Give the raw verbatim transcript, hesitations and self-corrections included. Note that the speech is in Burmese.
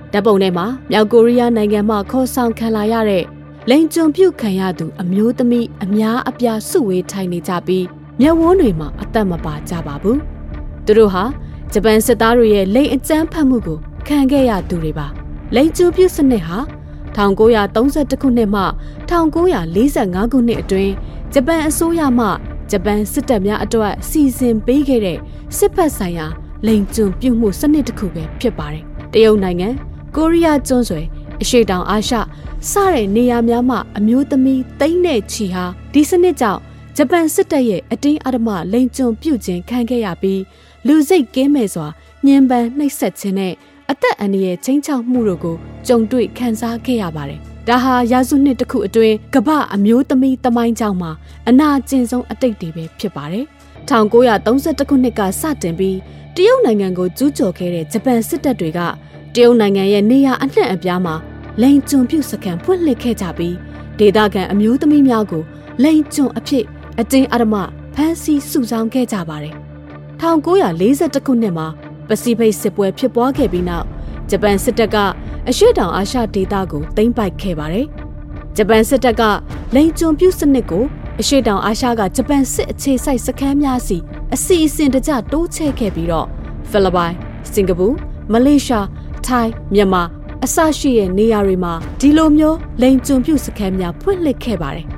ဓာတ်ပုံထဲမှာမြောက်ကိုရီးယားနိုင်ငံမှခေါ်ဆောင်ခံလာရတဲ့လိန်ကျွံပြုတ်ခံရသူအမျိုးသမီးအများအပြားစုဝေးထိုင်နေကြပြီးမျက်ဝန်းတွေမှာအသက်မပါကြပါဘူး။သူတို့ဟာဂျပန်စစ်သားတွေရဲ့လိန်အကြမ်းဖက်မှုကိုခံခဲ့ရသူတွေပါ။လိန်ကျွံပြုတ်စနစ်ဟာ၁၉၃၁ခုနှစ်မှ၁၉၄၅ခုနှစ်အတွင်းဂျပန်အစိုးရမှဂျပန်စစ်တပ်များအတွက်စီစဉ်ပေးခဲ့တဲ့စစ်ဖက်ဆိုင်ရာလိန်ကျွံပြုတ်မှုစနစ်တစ်ခုပဲဖြစ်ပါတယ်။တရုတ်နိုင်ငံကိုရီးယားကျွန်းဆွယ်အရှေ့တောင်အာရှစတဲ့နေရာများမှာအမျိုးသမီးသိန်းနဲ့ချီဟာဒီစနစ်ကြောင့်ဂျပန်စစ်တပ်ရဲ့အတင်းအဓမ္မလိန်ကျွံပြုတ်ခြင်းခံခဲ့ရပြီးလူစိတ်ကင်းမဲ့စွာညှဉ်းပန်းနှိပ်စက်ခြင်းနဲ့အသက်အန္တရာယ်ချင်းချောက်မှုတို့ကိုကြုံတွေ့ခံစားခဲ့ရပါတယ်။ဒါဟာရာစုနှစ်တစ်ခုအတွင်းကမ္ဘာအမျိုးသမီးသမိုင်းကြောင်းမှာအနာကျင်ဆုံးအတိတ်တွေပဲဖြစ်ပါတယ်။၁၉၃၁ခုနှစ်ကစတင်ပြီးတရုတ်နိုင်ငံကိုကျူးကျော်ခဲ့တဲ့ဂျပန်စစ်တပ်တွေကတရုတ်နိုင်ငံရဲ့နေရာအနှံ့အပြားမှာလိန်ကျွံပြုတ်စခန်းဖွင့်လှစ်ခဲ့ကြပြီးဒေသခံအမျိုးသမီးများကိုလိန်ကျွံအဖြစ်အတင်းအဓမ္မဖမ်းဆီးစုဆောင်းခဲ့ကြပါတယ်။၁၉၄၁ခုနှစ်မှာပစိဖိတ်စစ်ပွဲဖြစ်ပွားခဲ့ပြီးနောက်ဂျပန်စစ်တပ်ကအရှေ့တောင်အာရှဒေသကိုသိမ်းပိုက်ခဲ့ပါတယ်။ဂျပန်စစ်တပ်ကလိန်ကျွံပြုတ်စနစ်ကိုအရှေ့တောင်အာရှကဂျပန်စစ်အခြေစိုက်စခန်းများစီအစီအစဉ်တကျတိုးချဲ့ခဲ့ပြီးတော့ဖိလစ်ပိုင်၊စင်ကာပူ၊မလေးရှား၊ထိုင်း၊မြန်မာအစရှိတဲ့နေရာတွေမှာဒီလိုမျိုးလိန်ကျွံပြုတ်စခန်းများဖွင့်လှစ်ခဲ့ပါတယ်